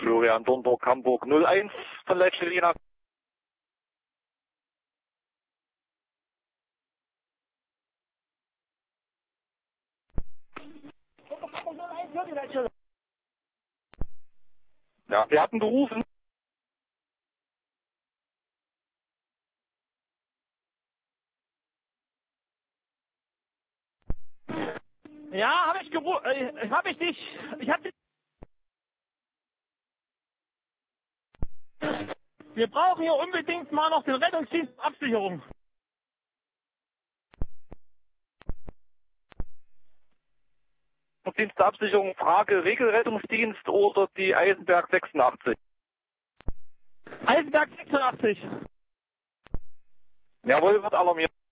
Florian Dornburg, Hamburg 01 von Leitstelle Jena. Ja, wir hatten gerufen. Ja, habe ich gerufen. Habe ich dich. Ich hab dich. Wir brauchen hier unbedingt mal noch den Rettungsdienst Absicherung. Dienst der Absicherung, Frage Regelrettungsdienst oder die Eisenberg 86? Eisenberg 86. Jawohl, wird alarmiert.